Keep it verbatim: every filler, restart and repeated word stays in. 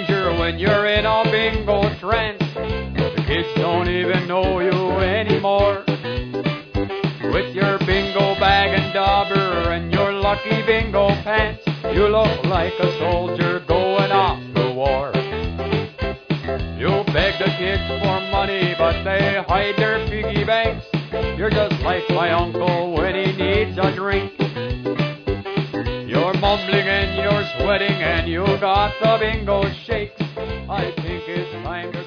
stranger when you're in a bingo trance. The kids don't even know you anymore. With your bingo bag and dauber and your lucky bingo pants, you look like a soldier going off to war. You beg the kids for money, but they hide their piggy banks. You're just like my uncle when he needs a drink. You're mumbling and you're sweating and you got the bingo shakes. I think it's time to